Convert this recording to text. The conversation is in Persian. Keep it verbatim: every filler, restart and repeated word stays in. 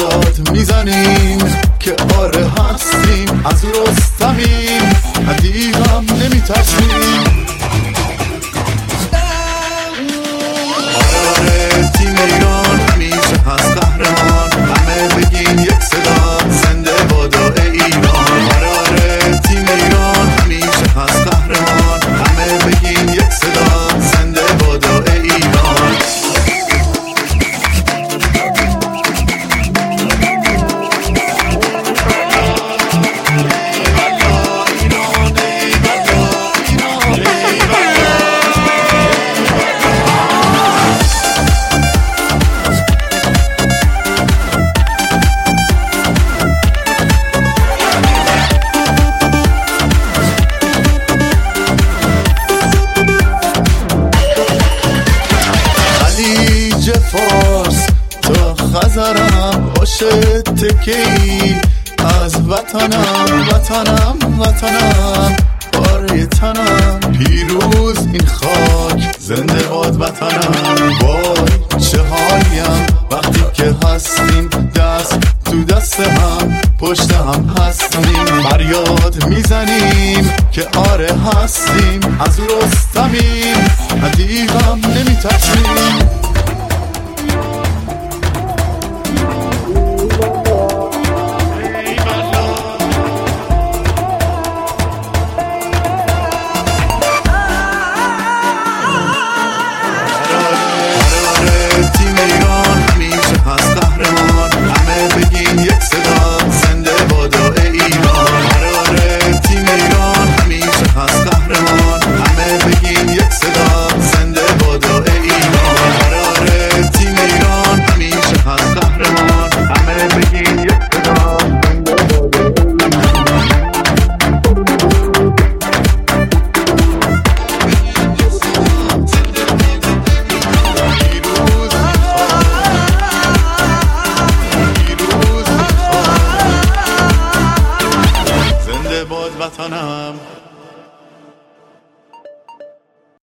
فریاد میزنیم که آره هستیم، از رستمیم، ادیغم نمیترسیم. آره تیم ایران همیشه هست قهرمان، همه بگین یک صدا زنده بادا ایران. آره آره تیم ایران همیشه هست قهرمان، همه بگین یک صدا زنده بادا ایران. فارس تا خزرم باشه تکی از وطنم، وطنم وطنم باره تنم. پیروز این خاک زنده باد وطنم. وای چه حالیم وقتی که هستیم دست تو دست هم، پشت هم هستیم. فریاد میزنیم که آره هستیم، از رستمیم، ادیغم نمیترسیم. وطنم